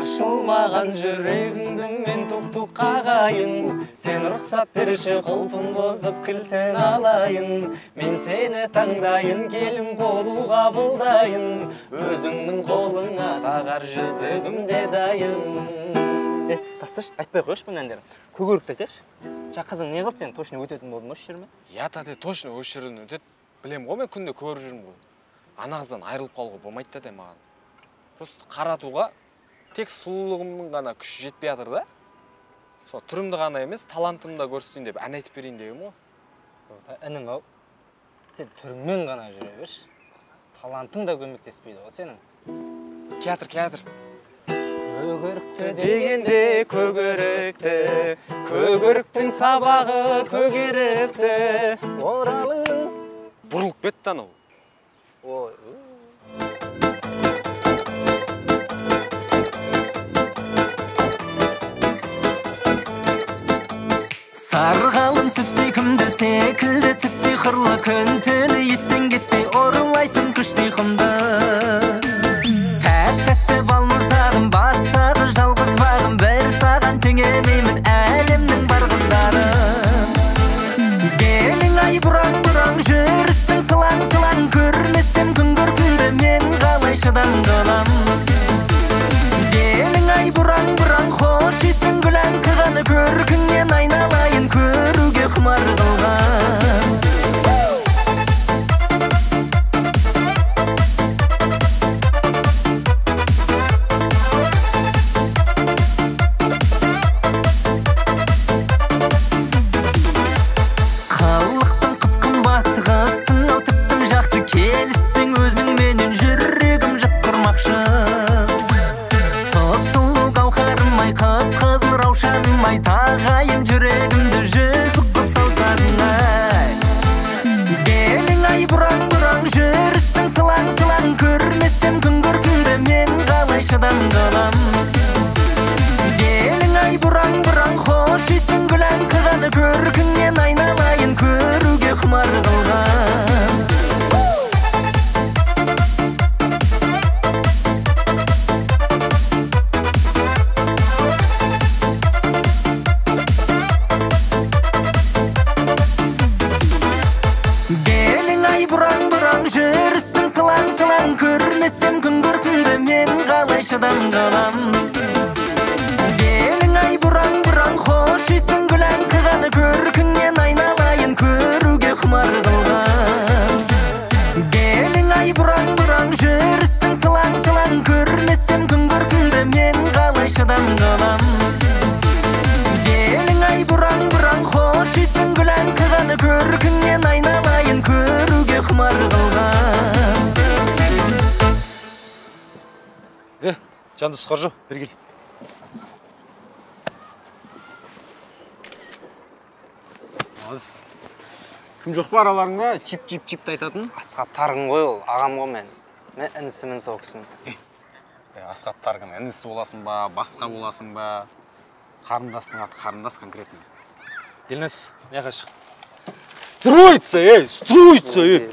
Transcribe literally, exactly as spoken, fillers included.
ашылмаған жүрегіңді мен тук-тук қағайын. Сен рұқсат берші құлпын бұзып кілтін алайын. Мен сені таңдайын, келін болуға бұлдайын. Өзіңнің қолыңа тағар жүзігімде дайын. Е, тасташ, айтпай қойшы бұн әндерін. Көгерікті айтайықшы. Жа қызың не қылды сен точно өтетін болдың осы жерме? Я тате точно осы жерден өтеді. Білем ғой, мен күнде көріп жүрмін ғой. Ана қыздан айырылып қалуға болмайды да маған. Просто қаратуға тек сұлулығымның ғана күші жетпей жатыр да. Сол түрімді ғана емес, талантымды да көрсетейін деп ән айтып берейін дегем ғой. Інім ау, сен түріңмен ғана жүре берші. Талантың да көмектеспейді ғой сенің. Театр, театр. Көгерікті дегенде көгерікті, көгеріктің сабағы көгерікті. оралыңның Бұрылып кетті анау. Ой, сарғалым сүп-сүйкімді секілді түс сиқырлы күн түні естен кетпей орылайсың күшті құмды. Тәтті балмұздағым бастады жалғыз бағым, бір саған теңемеймін әлемнің бар қыздарым. Белің ай бұраң-бұраң жүрісің сылаң-сылаң, көрмесем күн көркіңді мен қалай шыдан қалам. Белің ай бұраң-бұраң хош есің гүлән қығаны, көркіңнен айналайын көруге құмар қылған. Қалықтың қып-қымбат қызсың ау, тіптің жақсы келіссең өзіңменен жүрегім жып құрмақшы. Сұлу гауһарым-ай, қып-қызыл раушаным-ай, тағайын жүрегімді жүз ұқып салсаң-ай. Белің ай бұраң-бұраң жүрісің сылаң-сылаң, көрмесем күн көркіңді мен қалай шыдан қалам. Белің ай бұраң-бұраң хош есің гүлән қығаны, көркіңнен айналайын көруге құмар қылған. Белің ай бұраң-бұраң жүрісің сылаң-сылаң, көрмесем күн көркіңді мен қалай шыдан қалам. Белің ай бұраң-бұраң хош есің гүлән қығаны, көркіңнен айналайын көруге құмар қылған. Белің ай бұраң-бұраң жүрісің сылаң-сылаң, көрмесем күн көркіңді мен қалай шыдан қалам. Белің ай бұраң-бұраң хош есің гүлән қығаны, көркіңнен айналайын көруге құмар қылған. Е, Жандос, қоржо, бер кел. Кім жоқ па араларыңда чип-чип-чипті айтатын? Асқат Тарғын ғой ол, ағам ғой мен. Мен інісімін соқсын. Асқат Тарғын, інісі боласың ба, басқа боласың ба? Қарындастың аты қарындас конкретно. Елнес, не қашық? Строится, ей, строится, ей!